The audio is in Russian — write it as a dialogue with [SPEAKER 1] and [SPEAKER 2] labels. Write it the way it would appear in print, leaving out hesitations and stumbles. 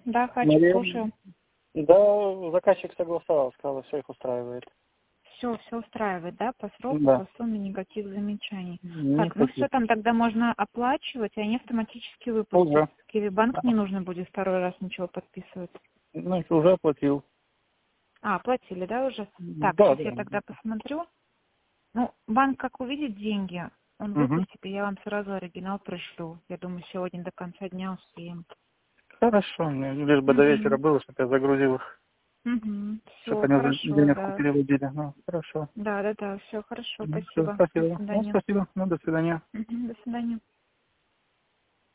[SPEAKER 1] Да, Хачик,
[SPEAKER 2] Наверное.
[SPEAKER 1] слушаю.
[SPEAKER 2] Да, заказчик согласовал, сказал, все их устраивает.
[SPEAKER 1] Все устраивает, да? По сроку,
[SPEAKER 2] Да.
[SPEAKER 1] по сумме, никаких замечаний. Так, ну все,
[SPEAKER 2] Никаких.
[SPEAKER 1] там тогда можно оплачивать, и они автоматически выпустят.
[SPEAKER 2] Уже.
[SPEAKER 1] В Киевбанк не нужно будет второй раз ничего подписывать.
[SPEAKER 2] Ну, уже оплатил.
[SPEAKER 1] А, оплатили, да, уже? Так,
[SPEAKER 2] Да,
[SPEAKER 1] сейчас
[SPEAKER 2] да.
[SPEAKER 1] я тогда посмотрю. Ну, банк как увидит деньги, он
[SPEAKER 2] Угу.
[SPEAKER 1] выпустит, и я вам сразу оригинал пришлю. Я думаю, сегодня до конца дня успеем.
[SPEAKER 2] Хорошо, мне лишь бы до вечера
[SPEAKER 1] Угу.
[SPEAKER 2] было, чтобы я загрузил их,
[SPEAKER 1] Угу.
[SPEAKER 2] чтобы
[SPEAKER 1] Все,
[SPEAKER 2] они уже
[SPEAKER 1] хорошо,
[SPEAKER 2] денежку
[SPEAKER 1] да.
[SPEAKER 2] переводили. Ну, хорошо.
[SPEAKER 1] Да, все хорошо,
[SPEAKER 2] Все,
[SPEAKER 1] спасибо. До
[SPEAKER 2] спасибо. Ну,
[SPEAKER 1] свидания.
[SPEAKER 2] спасибо. Ну, до свидания.
[SPEAKER 1] Угу, до свидания.